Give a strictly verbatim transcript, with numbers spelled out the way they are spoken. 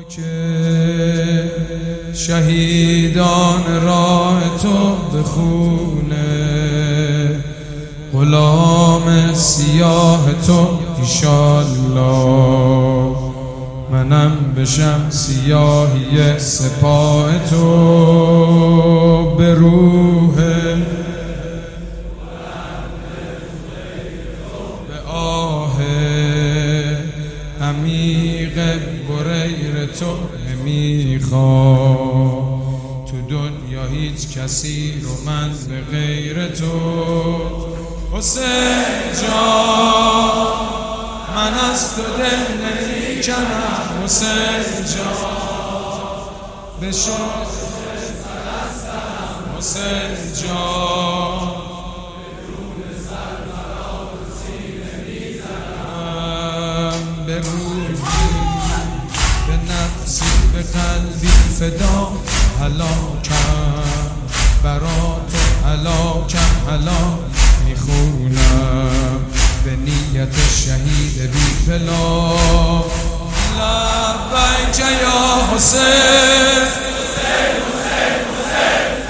که شهیدان راه تو بخونه، غلام سیاه تو ایشالله منم بشم سیاهی سپاه تو، به روح به آه عمیق بریر تو نمیخوام، تو دنیا هیچ کسی رو من به غیر تو. حسین جان من از تو دل نمیکنم، حسین جان به شوق سرستم، حسین جان به روحی به نفسی به قلبی فدا، هلاکم برا تو، هلاکم هلاک میخونم به نیت شهید بی پلا. لبیک یا حسین، حسین حسین حسین